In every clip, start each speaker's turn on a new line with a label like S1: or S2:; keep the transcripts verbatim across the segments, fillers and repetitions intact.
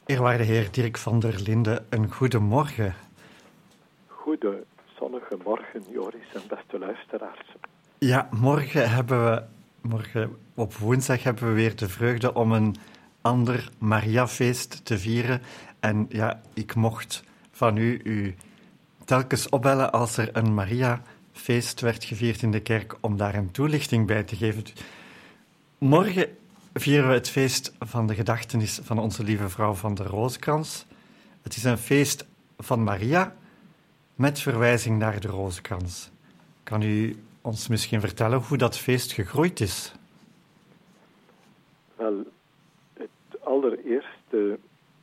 S1: Eerwaarde heer Dirk van der Linden, een goede morgen.
S2: Goede zonnige morgen, Joris en beste luisteraars.
S1: Ja, morgen hebben we, morgen op woensdag hebben we weer de vreugde om een ander Mariafeest te vieren. En ja, ik mocht van u u telkens opbellen als er een Mariafeest werd gevierd in de kerk om daar een toelichting bij te geven. Morgen vieren we het feest van de gedachtenis van onze lieve vrouw van de Rozenkrans. Het is een feest van Maria met verwijzing naar de rozenkrans. Kan u ons misschien vertellen hoe dat feest gegroeid is?
S2: Wel, het allereerste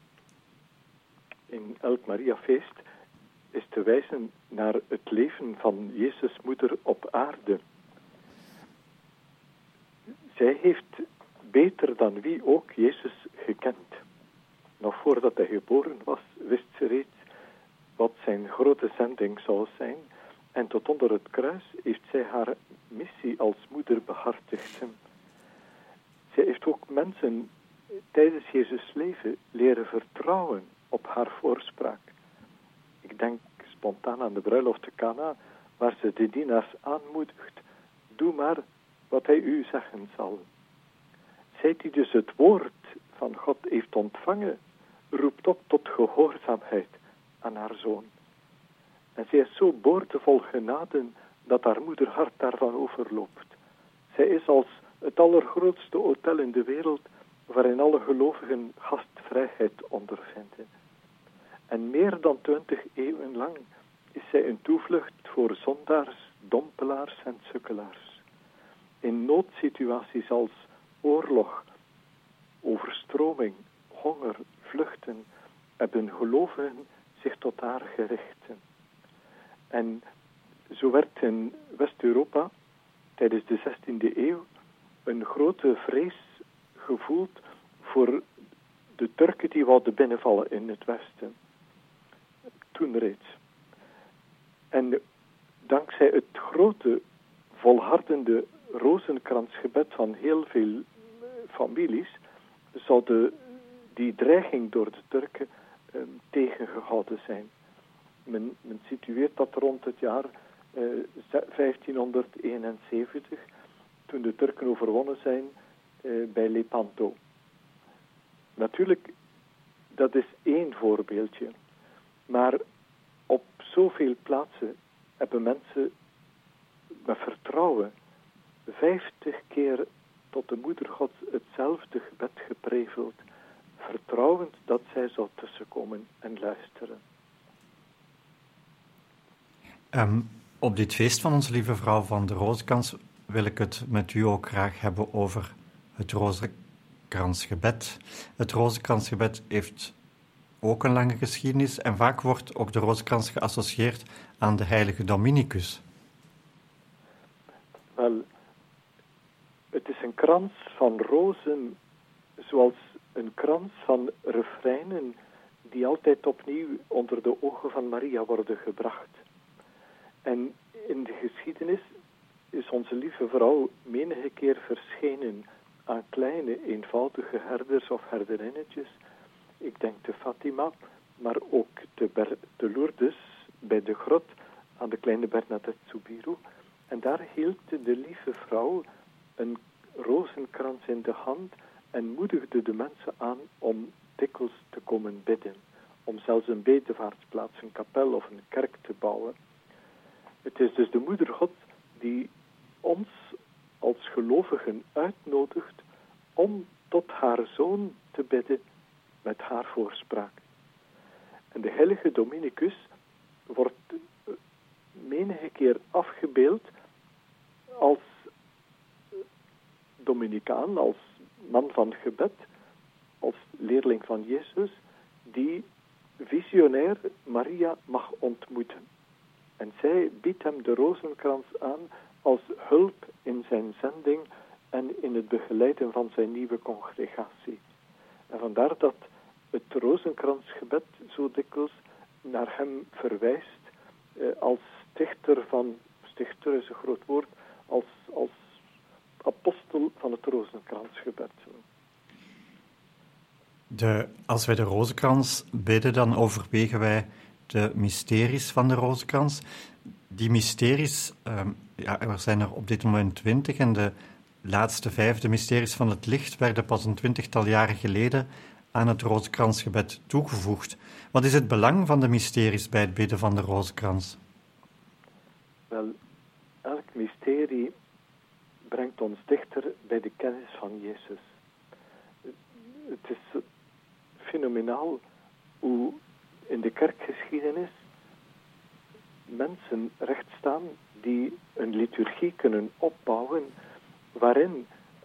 S2: in elk Mariafeest is te wijzen naar het leven van Jezus' moeder op aarde. Zij heeft beter dan wie ook Jezus gekend. Nog voordat hij geboren was, wist ze reeds wat zijn grote zending zou zijn. En tot onder het kruis heeft zij haar missie als moeder behartigd. Zij heeft ook mensen tijdens Jezus' leven leren vertrouwen op haar voorspraak. Ik denk spontaan aan de bruiloft te Kana, waar ze de dienaars aanmoedigt. Doe maar wat hij u zeggen zal. Zij die dus het woord van God heeft ontvangen, roept op tot gehoorzaamheid aan haar zoon. En zij is zo boordevol genade dat haar moederhart daarvan overloopt. Zij is als het allergrootste hotel in de wereld waarin alle gelovigen gastvrijheid ondervinden. En meer dan twintig eeuwen lang is zij een toevlucht voor zondaars, dompelaars en sukkelaars. In noodsituaties als oorlog, overstroming, honger, vluchten, hebben gelovigen zich tot haar gericht. En zo werd in West-Europa tijdens de zestiende eeuw een grote vrees gevoeld voor de Turken die wilden binnenvallen in het Westen. Toen reeds. En dankzij het grote, volhardende rozenkransgebed van heel veel families, zou de, die dreiging door de Turken eh, tegengehouden zijn. Men, men situeert dat rond het jaar eh, vijftienhonderdeenenzeventig, toen de Turken overwonnen zijn eh, bij Lepanto. Natuurlijk, dat is één voorbeeldje. Maar op zoveel plaatsen hebben mensen met vertrouwen vijftig keer tot de moeder Gods hetzelfde gebed gepreveld, vertrouwend dat zij zou tussenkomen en luisteren.
S1: Um, op dit feest van onze lieve vrouw van de Rozenkrans wil ik het met u ook graag hebben over het Rozenkransgebed. Het Rozenkransgebed heeft ook een lange geschiedenis en vaak wordt ook de Rozenkrans geassocieerd aan de heilige Dominicus.
S2: Wel, het is een krans van rozen, zoals een krans van refreinen die altijd opnieuw onder de ogen van Maria worden gebracht. En in de geschiedenis is onze lieve vrouw menige keer verschenen aan kleine, eenvoudige herders of herderinnetjes. Ik denk te Fatima, maar ook te, Ber- te Lourdes bij de grot aan de kleine Bernadette Soubirous. En daar hield de lieve vrouw een rozenkrans in de hand en moedigde de mensen aan om dikwijls te komen bidden. Om zelfs een bedevaartsplaats, een kapel of een kerk te bouwen. Het is dus de moeder God die ons als gelovigen uitnodigt om tot haar zoon te bidden met haar voorspraak. En de heilige Dominicus wordt menige keer afgebeeld als Dominicaan, als man van gebed, als leerling van Jezus, die visionair Maria mag ontmoeten. En zij biedt hem de rozenkrans aan als hulp in zijn zending en in het begeleiden van zijn nieuwe congregatie. En vandaar dat het rozenkransgebed zo dikwijls naar hem verwijst eh, als stichter van, stichter is een groot woord, als, als apostel van het rozenkransgebed.
S1: De, als wij de rozenkrans bidden, dan overwegen wij de mysteries van de rozenkrans. Die mysteries, um, ja, er zijn er op dit moment twintig en de laatste vijf, de mysteries van het licht, werden pas een twintigtal jaren geleden aan het rozenkransgebed toegevoegd. Wat is het belang van de mysteries bij het bidden van de rozenkrans?
S2: Wel, elk mysterie brengt ons dichter bij de kennis van Jezus. Het is fenomenaal hoe in de kerkgeschiedenis mensen rechtstaan die een liturgie kunnen opbouwen waarin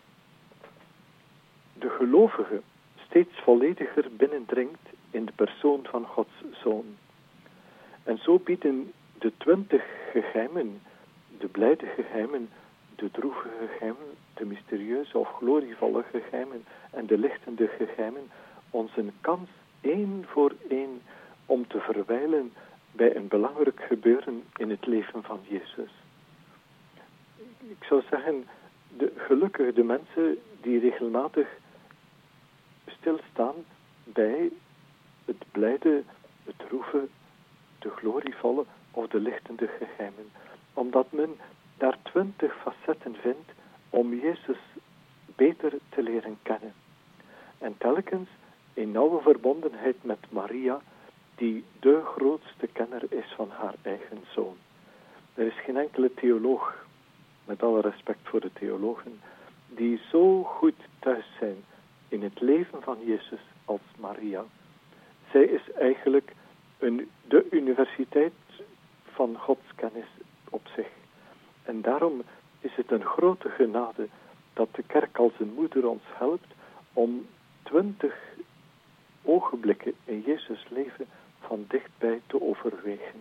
S2: de gelovige steeds vollediger binnendringt in de persoon van Gods Zoon. En zo bieden de twintig geheimen, de blijde geheimen, de droeve geheimen, de mysterieuze of glorievolle geheimen en de lichtende geheimen ons een kans één voor één om te verwijlen bij een belangrijk gebeuren in het leven van Jezus. Ik zou zeggen, de gelukkige de mensen die regelmatig stilstaan bij het blijde, het droeve, de glorievolle of de lichtende geheimen. Omdat men daar twintig facetten vindt om Jezus beter te leren kennen. En telkens in nauwe verbondenheid met Maria, die de grootste kenner is van haar eigen zoon. Er is geen enkele theoloog, met alle respect voor de theologen, die zo goed thuis zijn in het leven van Jezus als Maria. Zij is eigenlijk een, de universiteit van Gods kennis op zich. En daarom is het een grote genade dat de kerk als een moeder ons helpt om twintig ogenblikken in Jezus' leven van dichtbij te overwegen.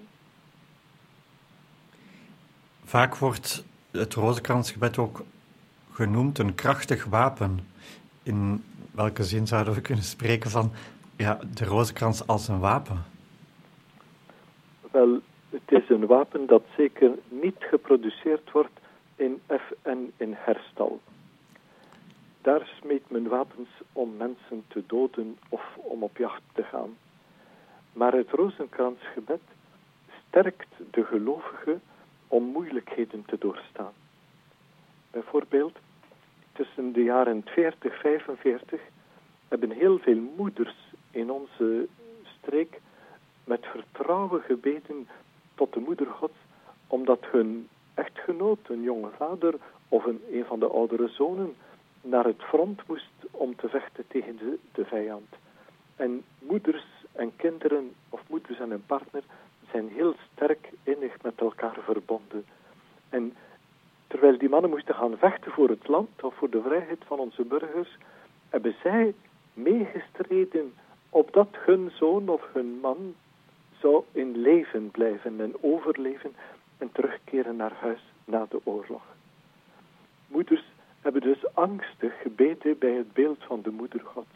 S1: Vaak wordt het rozenkransgebed ook genoemd een krachtig wapen. In welke zin zouden we kunnen spreken van ja, de rozenkrans als een wapen?
S2: Wel, het is een wapen dat zeker niet geproduceerd wordt in F en in herstal. Daar smeet men wapens om mensen te doden of om op jacht te gaan. Maar het rozenkransgebed sterkt de gelovige om moeilijkheden te doorstaan. Bijvoorbeeld, tussen de jaren veertig en vijfenveertig hebben heel veel moeders in onze streek met vertrouwen gebeden tot de moeder Gods, omdat hun echtgenoot, een jonge vader of een, een van de oudere zonen naar het front moest om te vechten tegen de, de vijand. En moeders en kinderen, of moeders en een partner, zijn heel sterk innig met elkaar verbonden. En terwijl die mannen moesten gaan vechten voor het land of voor de vrijheid van onze burgers, hebben zij meegestreden opdat hun zoon of hun man zou in leven blijven en overleven en terugkeren naar huis na de oorlog. Moeders hebben dus angstig gebeden bij het beeld van de moeder Gods.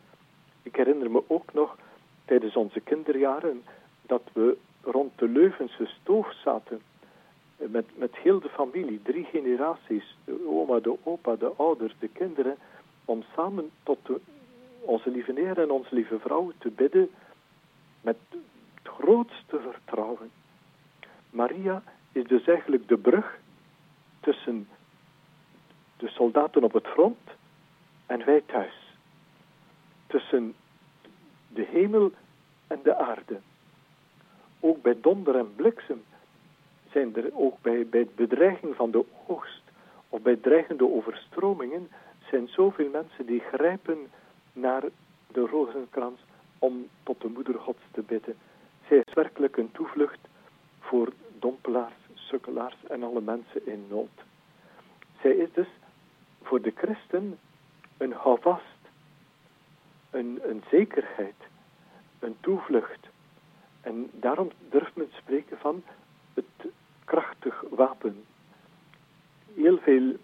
S2: Ik herinner me ook nog tijdens onze kinderjaren dat we rond de Leuvense stoof zaten met, met heel de familie, drie generaties, de oma, de opa, de ouders, de kinderen, om samen tot de, onze lieve Heer en onze lieve vrouw te bidden met het grootste vertrouwen. Maria is dus eigenlijk de brug tussen de soldaten op het front en wij thuis. Tussen de hemel en de aarde. Ook bij donder en bliksem zijn er ook bij, bij het bedreiging van de oogst of bij dreigende overstromingen zijn zoveel mensen die grijpen naar de rozenkrans om tot de moeder Gods te bidden. Zij is werkelijk een toevlucht voor dompelaars, sukkelaars en alle mensen in nood. Zij is dus voor de christen een houvast, een, een zekerheid, een toevlucht. En daarom durft men spreken van het krachtig wapen. Heel veel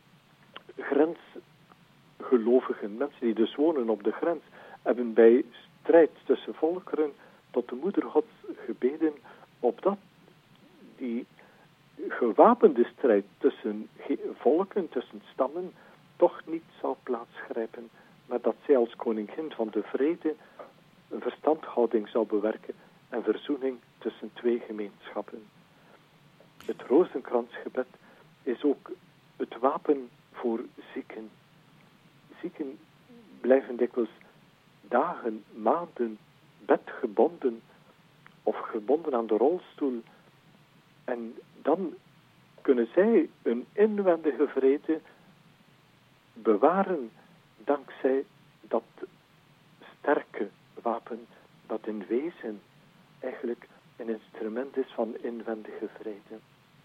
S2: grensgelovigen, mensen die dus wonen op de grens, hebben bij strijd tussen volkeren tot de moeder Gods gebeden, opdat die gewapende strijd tussen volken, tussen stammen, toch niet zou plaatsgrijpen, maar dat zij als koningin van de vrede een verstandhouding zou bewerken en verzoening tussen twee gemeenschappen. Het rozenkransgebed is ook het wapen voor zieken. Zieken blijven dikwijls dagen, maanden, bedgebonden of gebonden aan de rolstoel. En dan kunnen zij een inwendige vrede bewaren dankzij dat sterke wapen dat in wezen eigenlijk een instrument is van inwendige vrede.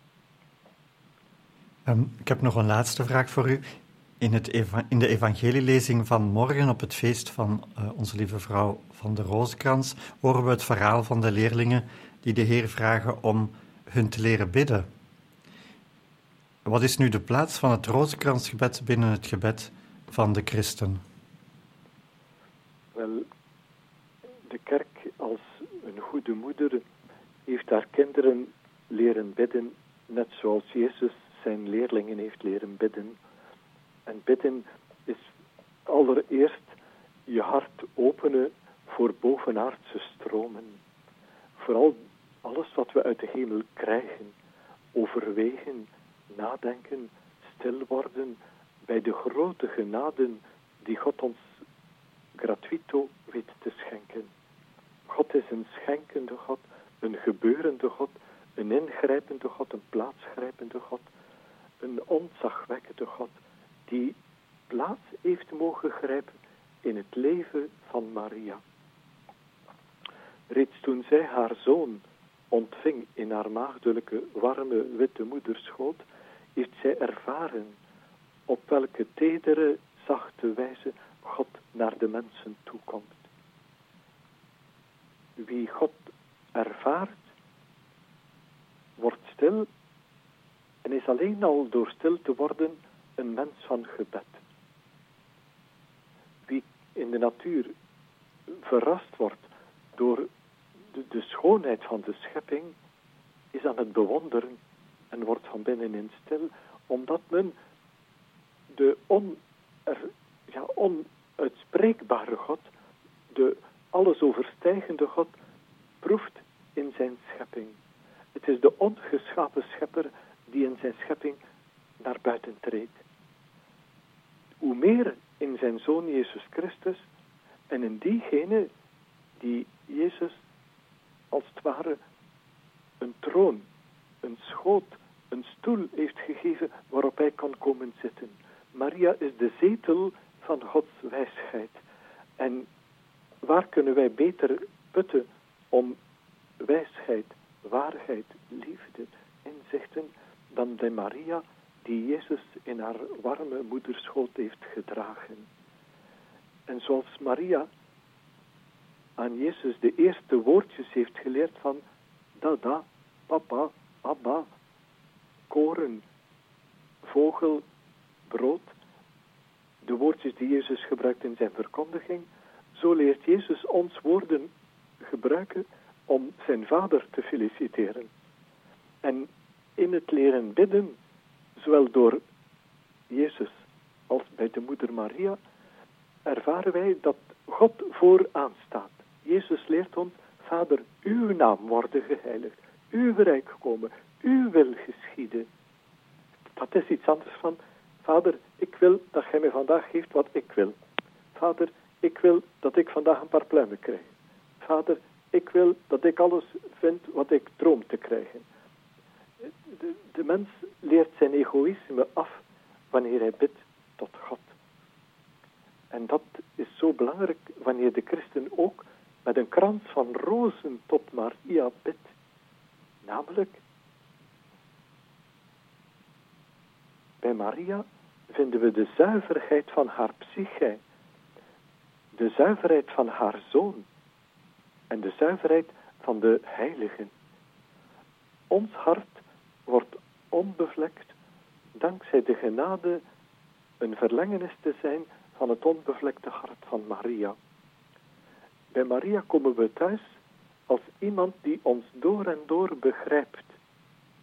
S1: Um, ik heb nog een laatste vraag voor u. In, het eva- in de evangelielezing van morgen op het feest van uh, Onze Lieve Vrouw van de Rozenkrans horen we het verhaal van de leerlingen die de Heer vragen om hun te leren bidden. Wat is nu de plaats van het rozenkransgebed binnen het gebed van de christen?
S2: Wel, de kerk als een goede moeder heeft haar kinderen leren bidden, net zoals Jezus zijn leerlingen heeft leren bidden. En bidden is allereerst je hart openen voor bovenaardse stromen. Vooral alles wat we uit de hemel krijgen, overwegen, nadenken, stil worden bij de grote genaden die God ons gratuito weet te schenken. God is een schenkende God, een gebeurende God, een ingrijpende God, een plaatsgrijpende God, een ontzagwekkende God die plaats heeft mogen grijpen in het leven van Maria. Reeds toen zij haar zoon ontving in haar maagdelijke, warme, witte moederschoot, heeft zij ervaren op welke tedere, zachte wijze God naar de mensen toekomt. Wie God ervaart, wordt stil en is alleen al door stil te worden een mens van gebed. Wie in de natuur verrast wordt door de, de schoonheid van de schepping, is aan het bewonderen en wordt van binnenin stil, omdat men de on, er, ja, onuitspreekbare God, de alles overstijgende God, proeft in zijn schepping. Het is de ongeschapen schepper die in zijn schepping naar buiten treedt. Hoe meer in zijn Zoon Jezus Christus en in diegene die Jezus als het ware een troon, een schoot, een stoel heeft gegeven waarop hij kan komen zitten. Maria is de zetel van Gods wijsheid. En waar kunnen wij beter putten om wijsheid, waarheid, liefde, inzichten dan bij Maria die Jezus in haar warme moederschoot heeft gedragen. En zoals Maria aan Jezus de eerste woordjes heeft geleerd van dada, papa, abba, koren, vogel, brood, de woordjes die Jezus gebruikt in zijn verkondiging, zo leert Jezus ons woorden gebruiken om zijn vader te feliciteren. En in het leren bidden, zowel door Jezus als bij de moeder Maria, ervaren wij dat God vooraan staat. Jezus leert ons, Vader, uw naam worden geheiligd, uw rijk komen, uw wil geschieden. Dat is iets anders van, Vader, ik wil dat gij mij vandaag geeft wat ik wil. Vader, ik wil dat ik vandaag een paar pluimen krijg. Vader, ik wil dat ik alles vind wat ik droom te krijgen. De, de mens leert zijn egoïsme af wanneer hij bidt tot God. En dat is zo belangrijk wanneer de christen ook met een krans van rozen tot Maria bidt. Namelijk, bij Maria vinden we de zuiverheid van haar psyche, de zuiverheid van haar zoon en de zuiverheid van de heiligen. Ons hart wordt onbevlekt dankzij de genade een verlengenis te zijn van het onbevlekte hart van Maria. Bij Maria komen we thuis als iemand die ons door en door begrijpt.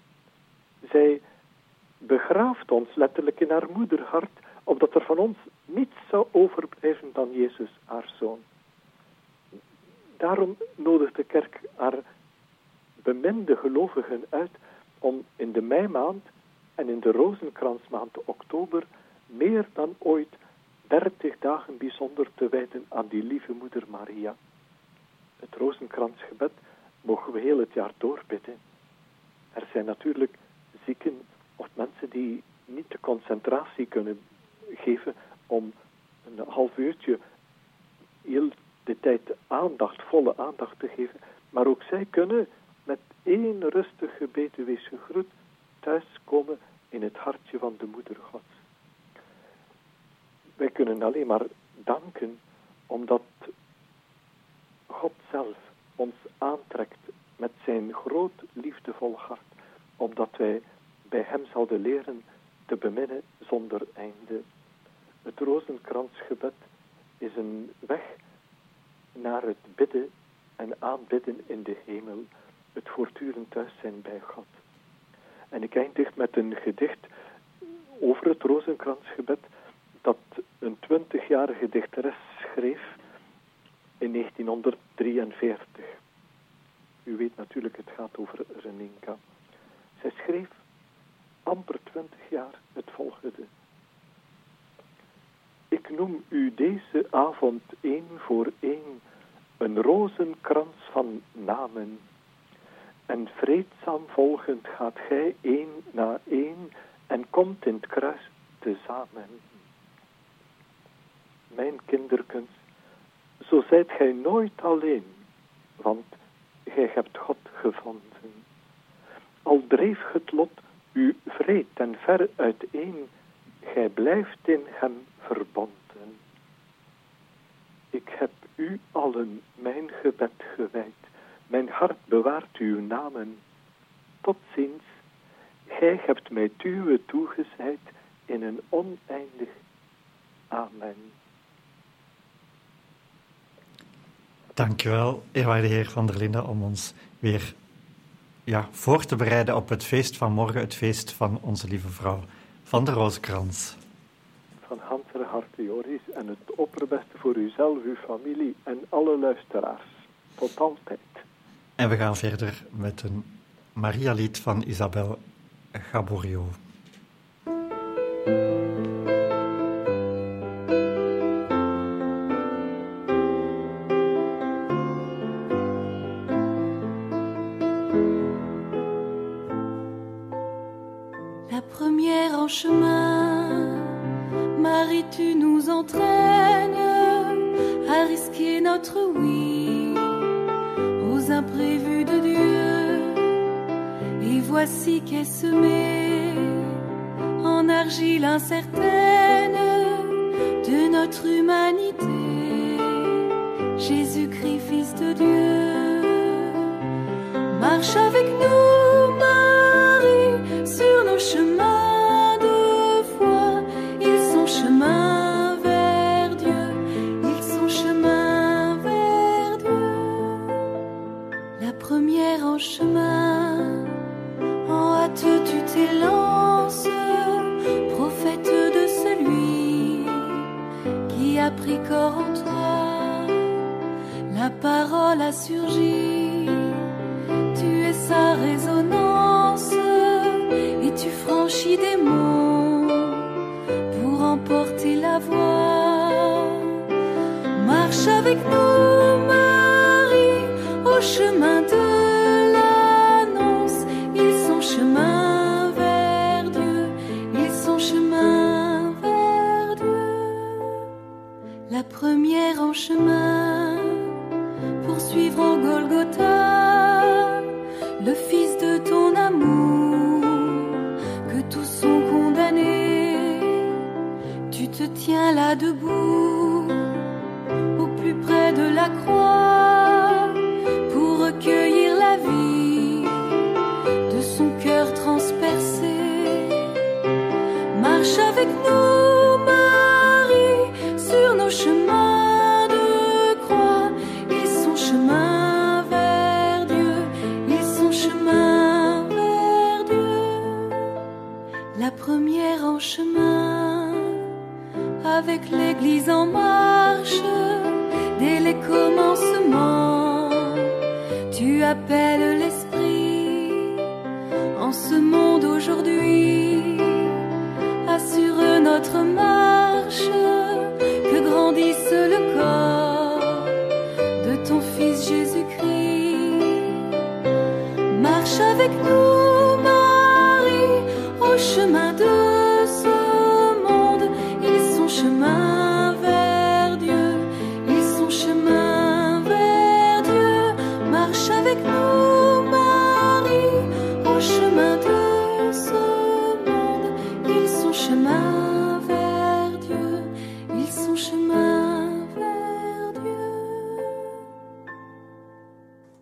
S2: Zij begraaft ons letterlijk in haar moederhart, opdat er van ons niets zou overblijven dan Jezus, haar zoon. Daarom nodigt de kerk haar beminde gelovigen uit om in de meimaand en in de rozenkransmaand oktober meer dan ooit dertig dagen bijzonder te wijden aan die lieve moeder Maria. Het rozenkransgebed mogen we heel het jaar doorbidden. Er zijn natuurlijk zieken of mensen die niet de concentratie kunnen geven om een half uurtje heel de tijd aandacht, volle aandacht te geven. Maar ook zij kunnen met één rustig gebeden wees gegroet thuiskomen in het hartje van de moeder Gods. Wij kunnen alleen maar danken omdat God zelf ons aantrekt met zijn groot liefdevol hart, omdat wij bij hem zouden leren te beminnen zonder einde. Het rozenkransgebed is een weg naar het bidden en aanbidden in de hemel, het voortdurend thuis zijn bij God. En ik eindig met een gedicht over het rozenkransgebed dat een twintigjarige dichteres schreef in negentienhonderddrieënveertig. U weet natuurlijk, het gaat over Reninka. Zij schreef amper twintig jaar het volgende. Ik noem u deze avond één voor één een rozenkrans van namen. En vreedzaam volgend gaat gij één na één en komt in het kruis tezamen. Mijn kinderkens, zo zijt gij nooit alleen, want gij hebt God gevonden. Al dreef het lot u vreed en ver uiteen, gij blijft in hem verbonden. Ik heb u allen mijn gebed gewijd, mijn hart bewaart uw namen. Tot ziens, gij hebt mij uwe toegezeid in een oneindig amen.
S1: Dankjewel, eerwaarde heer Van der Linden, om ons weer ja, voor te bereiden op het feest van morgen, het feest van onze lieve vrouw van de Rozenkrans.
S2: Van ganser harte, Joris, en het opperbeste voor uzelf, uw familie en alle luisteraars. Tot altijd.
S1: En we gaan verder met een Maria-lied van Isabel Gaboriau.
S3: La première en chemin, Marie, tu nous entraînes à risquer notre oui aux imprévus de Dieu. Et voici qu'est semée en argile incertaine de notre humanité, Jésus-Christ, Fils de Dieu. Marche avec nous, Marie, sur nos chemins de foi. Ils sont chemins vers Dieu, ils sont chemins vers Dieu. La première en chemin, en hâte tu t'élances, prophète de celui qui a pris corps en toi. La parole a surgi, tu es sa résonance, et tu franchis des monts pour emporter la voix. Marche avec nous, Marie, au chemin de l'annonce. Ils sont chemin vers Dieu, ils sont chemin vers Dieu. La première en chemin, pour suivre au Golgotha le Fils de ton amour, que tous sont condamnés. Tu te tiens là debout, au plus près de la croix, pour recueillir la vie de son cœur transpercé. Marche avec nous, Marie, sur nos chemins de croix. Ils sont chemins vers Dieu, ils sont chemins vers Dieu. La première en chemin, avec les appelle l'esprit en ce monde aujourd'hui. Assure notre